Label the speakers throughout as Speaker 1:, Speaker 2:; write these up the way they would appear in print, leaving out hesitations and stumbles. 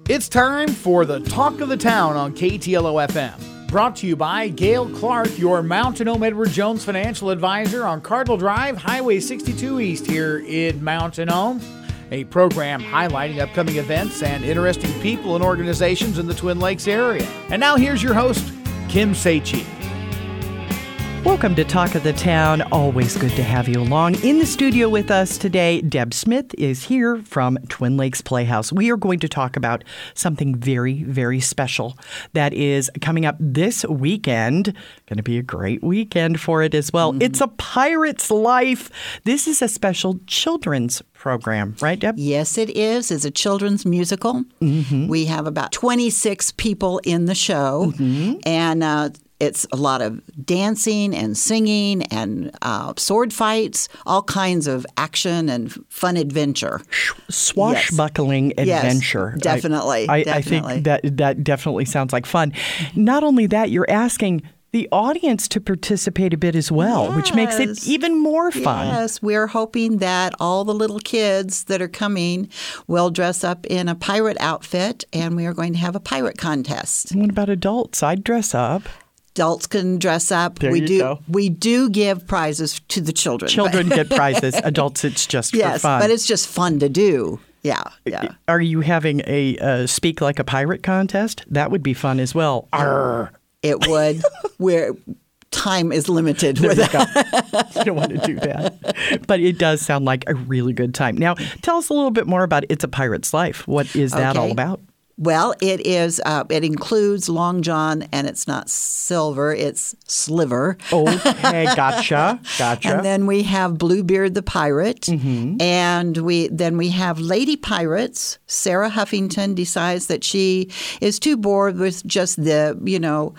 Speaker 1: It's time for the Talk of the Town on KTLO FM. Brought to you by Gail Clark, your Mountain Home Edward Jones financial advisor on Cardinal Drive, Highway 62 East here in Mountain Home. A program highlighting upcoming events and interesting people and organizations in the Twin Lakes area. And now here's your host, Kim Seichi.
Speaker 2: Welcome to Talk of the Town. Always good to have you along. In the studio with us today, Deb Smith is here from Twin Lakes Playhouse. We are going to talk about something very, very special that is coming up this weekend. Going to be a great weekend for it as well. It's A Pirate's Life. This is a special children's program, right, Deb?
Speaker 3: Yes, it is. It's a children's musical. We have about 26 people in the show, and it's a lot of dancing and singing and sword fights, all kinds of action and fun adventure.
Speaker 2: Swashbuckling adventure.
Speaker 3: Yes, definitely.
Speaker 2: I think that definitely sounds like fun. Not only that, you're asking the audience to participate a bit as well, which makes it even more fun.
Speaker 3: Yes, we're hoping that all the little kids that are coming will dress up in a pirate outfit, and we are going to have a pirate contest.
Speaker 2: What about adults? I'd dress up.
Speaker 3: Adults can dress up.
Speaker 2: There you go.
Speaker 3: We do give prizes to the children.
Speaker 2: Children get prizes. Adults, it's just for fun.
Speaker 3: Yes, but it's just fun to do. Yeah.
Speaker 2: Are you having a Speak Like a Pirate contest? That would be fun as well. Arr.
Speaker 3: It would. Where time is limited.
Speaker 2: There you go. You don't want to do that. But it does sound like a really good time. Now, tell us a little bit more about It's a Pirate's Life. What is that all about?
Speaker 3: Well, it is. It includes Long John, and it's not Silver; it's Sliver.
Speaker 2: Okay, gotcha.
Speaker 3: And then we have Bluebeard the pirate, and we have Lady Pirates. Sarah Huffington decides that she is too bored with just the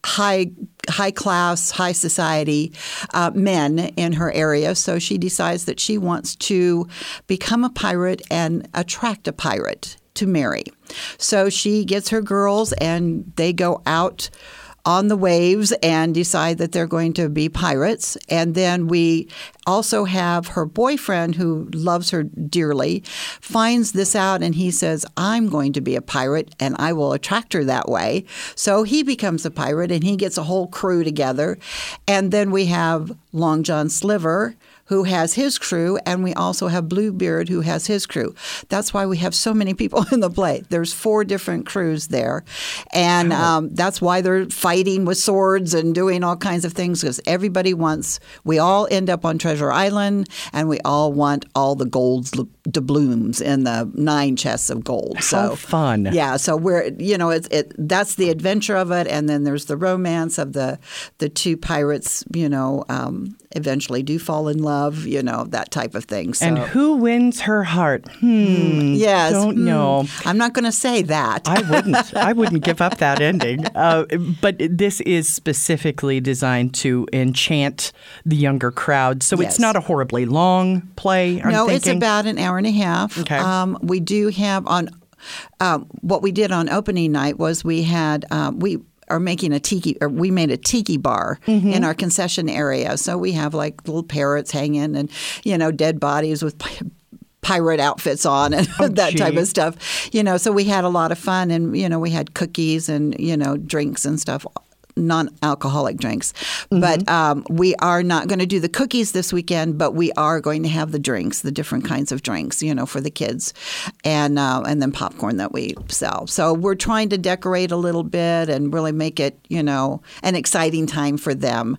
Speaker 3: high class, high society men in her area. So she decides that she wants to become a pirate and attract a pirate to marry. So she gets her girls and they go out on the waves and decide that they're going to be pirates. And then we also have her boyfriend, who loves her dearly, finds this out and he says, I'm going to be a pirate and I will attract her that way. So he becomes a pirate and he gets a whole crew together. And then we have Long John Sliver, who has his crew, and we also have Bluebeard, who has his crew. That's why we have so many people in the play. There's 4 different crews there, and that's why they're fighting with swords and doing all kinds of things, because we all end up on Treasure Island, and we all want all the gold doubloons in the 9 chests of gold.
Speaker 2: How fun.
Speaker 3: Yeah, so that's the adventure of it, and then there's the romance of the 2 pirates, eventually do fall in love, that type of thing. So.
Speaker 2: And who wins her heart?
Speaker 3: Yes.
Speaker 2: Don't know.
Speaker 3: I'm not going to say that.
Speaker 2: I wouldn't give up that ending. But this is specifically designed to enchant the younger crowd. So it's not a horribly long play, I'm thinking.
Speaker 3: It's about an hour and a half.
Speaker 2: Okay.
Speaker 3: We do have what we did on opening night was we made a tiki bar in our concession area. So we have like little parrots hanging and, dead bodies with pirate outfits on and type of stuff. So we had a lot of fun and, we had cookies and, drinks and stuff. Non-alcoholic drinks. But we are not going to do the cookies this weekend, but we are going to have the drinks, the different kinds of drinks, for the kids, and then popcorn that we sell. So we're trying to decorate a little bit and really make it, an exciting time for them.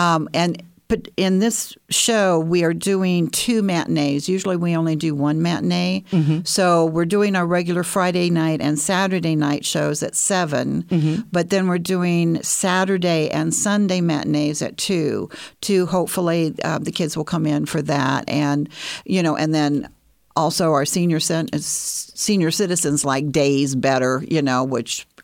Speaker 3: But in this show, we are doing 2 matinees. Usually we only do 1 matinee. So we're doing our regular Friday night and Saturday night shows at 7. But then we're doing Saturday and Sunday matinees at 2 to hopefully the kids will come in for that. And, and then also our senior citizens like Days Better, which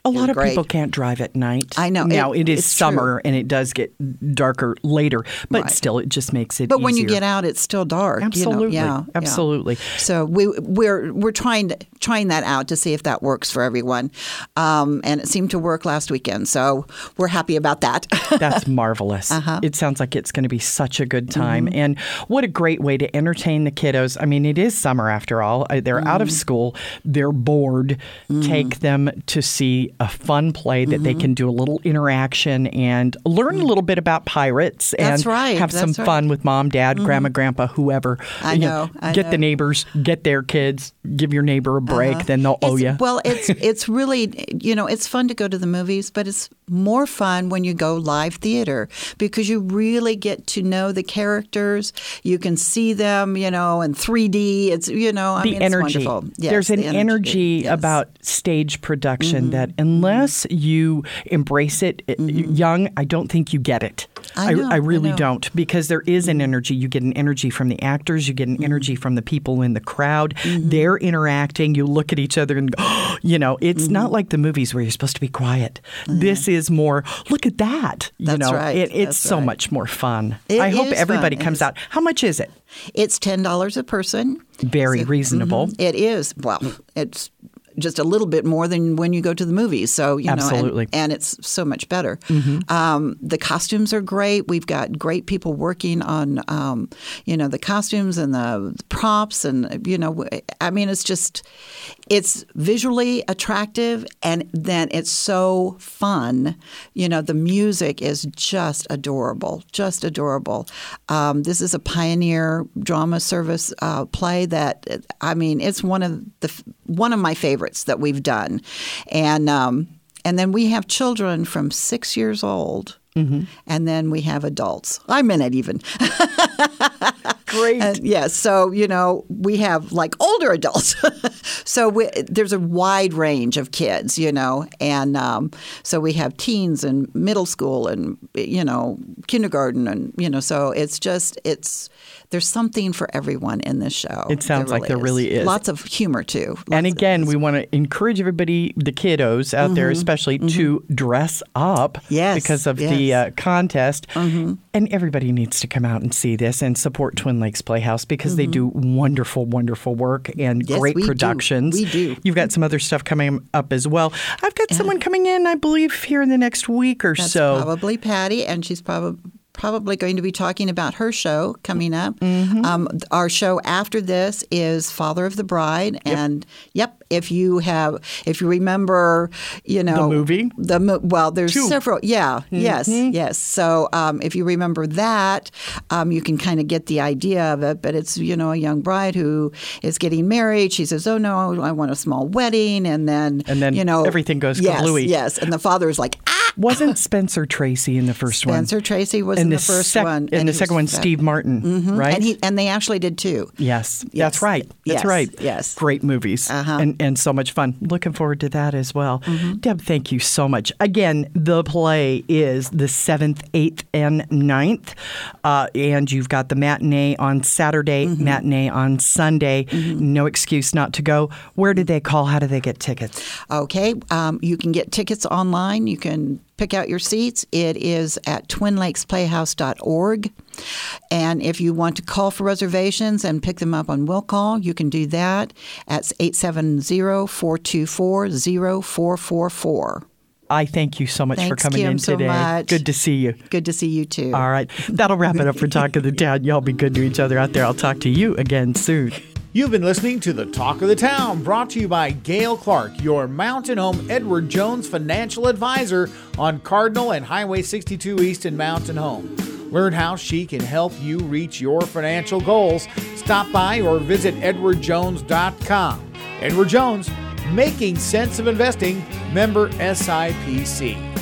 Speaker 2: A lot of
Speaker 3: great.
Speaker 2: people can't drive at night.
Speaker 3: I know.
Speaker 2: Now, it is
Speaker 3: it's
Speaker 2: summer
Speaker 3: true.
Speaker 2: and it does get darker later, but
Speaker 3: Right.
Speaker 2: still, it just makes it
Speaker 3: But when you
Speaker 2: easier.
Speaker 3: get out, it's still dark.
Speaker 2: Absolutely.
Speaker 3: Yeah.
Speaker 2: Absolutely.
Speaker 3: So we're trying that out to see if that works for everyone, and it seemed to work last weekend. So we're happy about that.
Speaker 2: That's marvelous. It sounds like it's going to be such a good time. And what a great way to entertain the kiddos. I mean, it is summer after all. They're out of school. They're bored. Take them to see a fun play that they can do a little interaction and learn a little bit about pirates and
Speaker 3: That's right.
Speaker 2: have some
Speaker 3: That's right.
Speaker 2: fun with mom, dad, grandma, grandpa, whoever.
Speaker 3: I
Speaker 2: You
Speaker 3: know.
Speaker 2: Get the neighbors, get their kids, give your neighbor a break, then they'll owe you.
Speaker 3: Well, it's really, it's fun to go to the movies, but it's more fun when you go live theater because you really get to know the characters. You can see them, in 3D. It's,
Speaker 2: The
Speaker 3: it's
Speaker 2: energy.
Speaker 3: wonderful. Yes,
Speaker 2: There's an
Speaker 3: the
Speaker 2: energy
Speaker 3: yes.
Speaker 2: about stage production that unless you embrace it young, I don't think you get it.
Speaker 3: I know,
Speaker 2: I really
Speaker 3: I know.
Speaker 2: don't, because there is an energy. You get an energy from the actors. You get an energy from the people in the crowd. They're interacting. You look at each other and go, it's not like the movies where you're supposed to be quiet. This is more, look at that.
Speaker 3: That's right.
Speaker 2: It's
Speaker 3: That's
Speaker 2: so
Speaker 3: right.
Speaker 2: much more fun.
Speaker 3: It
Speaker 2: I hope
Speaker 3: is
Speaker 2: everybody
Speaker 3: fun.
Speaker 2: comes out. How much is it?
Speaker 3: It's $10 a person.
Speaker 2: Very reasonable.
Speaker 3: It is. Well, it's just a little bit more than when you go to the movies. So,
Speaker 2: Absolutely.
Speaker 3: and it's so much better. The costumes are great. We've got great people working on, the costumes and the props. And, it's visually attractive and then it's so fun. The music is just adorable, just adorable. This is a pioneer drama service play that, it's one of my favorites that we've done. And then we have children from 6 years old, and then we have adults. I'm in it even.
Speaker 2: Great.
Speaker 3: Yes. So, we have like older adults. So there's a wide range of kids, and so we have teens and middle school and, kindergarten. And, so there's something for everyone in this show.
Speaker 2: It sounds like there really is.
Speaker 3: Lots of humor, too.
Speaker 2: And again, we want to encourage everybody, the kiddos out there especially, to dress up because of the contest. And everybody needs to come out and see this and support Twin Lakes Playhouse because they do wonderful, wonderful work and
Speaker 3: Yes,
Speaker 2: great
Speaker 3: we do.
Speaker 2: productions.
Speaker 3: We do.
Speaker 2: You've got some other stuff coming up as well. I've got someone coming in, I believe, here in the next week or
Speaker 3: That's
Speaker 2: so.
Speaker 3: probably Patty, and she's probably going to be talking about her show coming up. Our show after this is Father of the Bride, and if you remember,
Speaker 2: The movie?
Speaker 3: There's
Speaker 2: Two.
Speaker 3: several. Yeah, yes. So if you remember that, you can kind of get the idea of it. But it's a young bride who is getting married. She says, "Oh no, I want a small wedding," and then
Speaker 2: everything goes kablooey.
Speaker 3: Yes, and the father is like, "Ah."
Speaker 2: Wasn't Spencer Tracy in the first one?
Speaker 3: Spencer Tracy was in the first one.
Speaker 2: And the
Speaker 3: he
Speaker 2: second one,
Speaker 3: was
Speaker 2: Steve Martin, right?
Speaker 3: And they actually did too.
Speaker 2: Yes,
Speaker 3: Yes.
Speaker 2: that's right. That's
Speaker 3: Yes.
Speaker 2: right.
Speaker 3: Yes.
Speaker 2: Great movies and so much fun. Looking forward to that as well. Deb, thank you so much. Again, the play is the 7th, 8th, and 9th. And you've got the matinee on Saturday, matinee on Sunday. No excuse not to go. Where do they call? How do they get tickets?
Speaker 3: Okay. You can get tickets online. You can pick out your seats. It is at twinlakesplayhouse.org. And if you want to call for reservations and pick them up on Will Call, you can do that at 870-424-0444.
Speaker 2: I thank you so much for
Speaker 3: Thanks,
Speaker 2: coming
Speaker 3: Kim,
Speaker 2: in
Speaker 3: so
Speaker 2: today.
Speaker 3: much.
Speaker 2: Good to see you.
Speaker 3: Good to see you too.
Speaker 2: All right. That'll wrap it up for Talk of the Town. Y'all be good to each other out there. I'll talk to you again soon.
Speaker 1: You've been listening to the Talk of the Town, brought to you by Gail Clark, your Mountain Home Edward Jones financial advisor on Cardinal and Highway 62 East in Mountain Home. Learn how she can help you reach your financial goals. Stop by or visit edwardjones.com. Edward Jones, making sense of investing, member SIPC.